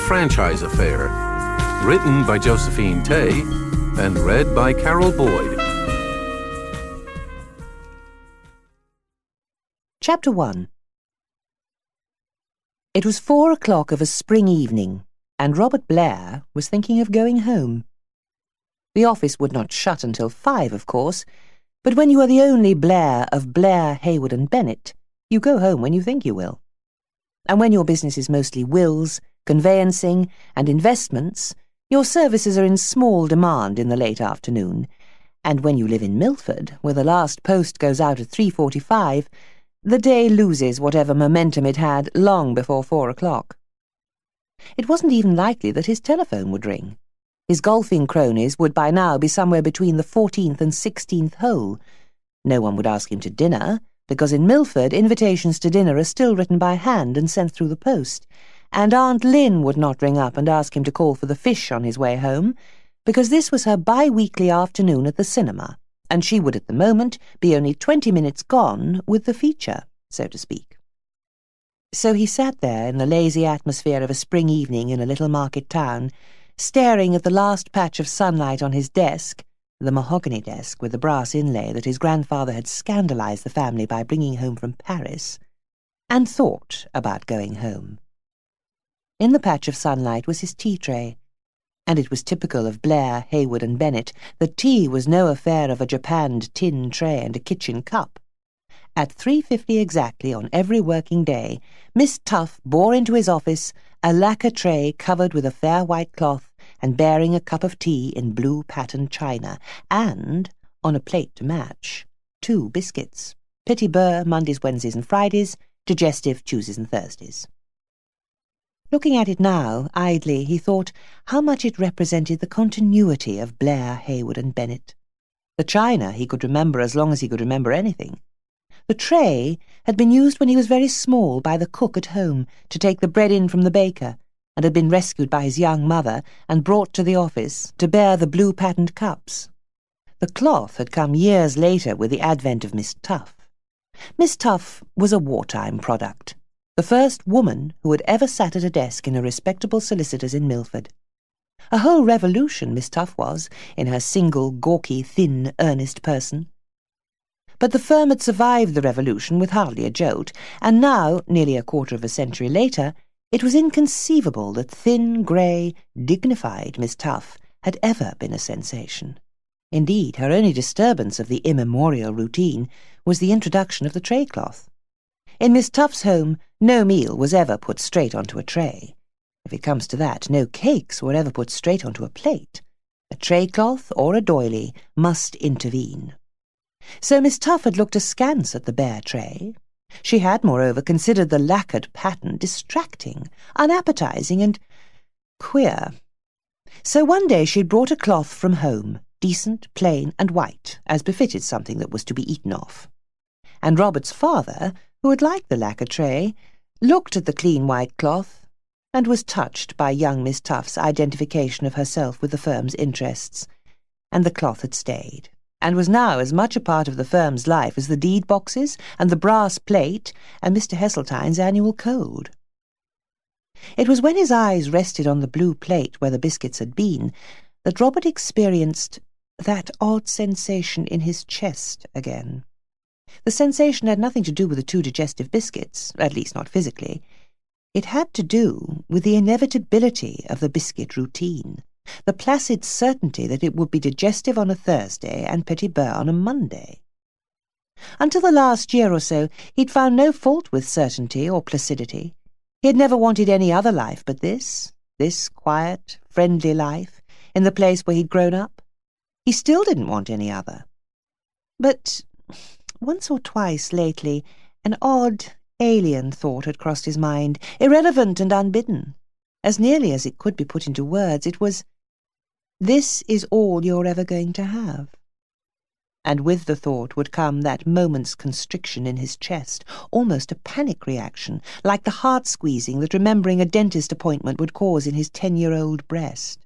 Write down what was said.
Franchise Affair, written by Josephine Tay and read by Carol Boyd. Chapter 1. It was 4 o'clock of a spring evening, and Robert Blair was thinking of going home. The office would not shut until 5, of course, but when you are the only Blair of Blair, Hayward and Bennett, you go home when you think you will. And when your business is mostly wills, conveyancing and investments, your services are in small demand in the late afternoon, and when you live in Milford, where the last post goes out at 3:45, the day loses whatever momentum it had long before 4 o'clock. It wasn't even likely that his telephone would ring. His golfing cronies would by now be somewhere between the 14th and 16th hole. No one would ask him to dinner, because in Milford invitations to dinner are still written by hand and sent through the post, and Aunt Lynn would not ring up and ask him to call for the fish on his way home, because this was her bi-weekly afternoon at the cinema, and she would at the moment be only 20 minutes gone with the feature, so to speak. So he sat there in the lazy atmosphere of a spring evening in a little market town, staring at the last patch of sunlight on his desk, the mahogany desk with the brass inlay that his grandfather had scandalized the family by bringing home from Paris, and thought about going home. In the patch of sunlight was his tea tray, and it was typical of Blair, Hayward and Bennett that tea was no affair of a japanned tin tray and a kitchen cup. At 3:50 exactly on every working day, Miss Tuff bore into his office a lacquer tray covered with a fair white cloth and bearing a cup of tea in blue patterned china, and, on a plate to match, 2 biscuits, Petit Beurre Mondays, Wednesdays and Fridays, Digestive Tuesdays and Thursdays. Looking at it now, idly, he thought how much it represented the continuity of Blair, Hayward and Bennett. The china he could remember as long as he could remember anything. The tray had been used when he was very small by the cook at home to take the bread in from the baker, and had been rescued by his young mother and brought to the office to bear the blue-patterned cups. The cloth had come years later with the advent of Miss Tuff. Miss Tuff was a wartime product, the first woman who had ever sat at a desk in a respectable solicitor's in Milford. A whole revolution Miss Tuff was, in her single, gawky, thin, earnest person. But the firm had survived the revolution with hardly a jolt, and now, nearly a quarter of a century later, it was inconceivable that thin, grey, dignified Miss Tuff had ever been a sensation. Indeed, her only disturbance of the immemorial routine was the introduction of the tray-cloth. In Miss Tuff's home, no meal was ever put straight onto a tray. If it comes to that, no cakes were ever put straight onto a plate. A tray-cloth or a doily must intervene. So Miss Tuff had looked askance at the bare tray. She had, moreover, considered the lacquered pattern distracting, unappetizing, and queer. So one day she had brought a cloth from home, decent, plain, and white, as befitted something that was to be eaten off. And Robert's father, who had liked the lacquer tray, looked at the clean white cloth, and was touched by young Miss Tuff's identification of herself with the firm's interests, and the cloth had stayed, and was now as much a part of the firm's life as the deed boxes and the brass plate and Mr. Heseltine's annual code. It was when his eyes rested on the blue plate where the biscuits had been that Robert experienced that odd sensation in his chest again. The sensation had nothing to do with the 2 digestive biscuits, at least not physically. It had to do with the inevitability of the biscuit routine, the placid certainty that it would be digestive on a Thursday and Petit Beurre on a Monday. Until the last year or so, he'd found no fault with certainty or placidity. He had never wanted any other life but this quiet, friendly life, in the place where he'd grown up. He still didn't want any other. But once or twice lately, an odd, alien thought had crossed his mind, irrelevant and unbidden. As nearly as it could be put into words, it was, "This is all you're ever going to have." And with the thought would come that moment's constriction in his chest, almost a panic reaction, like the heart-squeezing that remembering a dentist appointment would cause in his 10-year-old breast.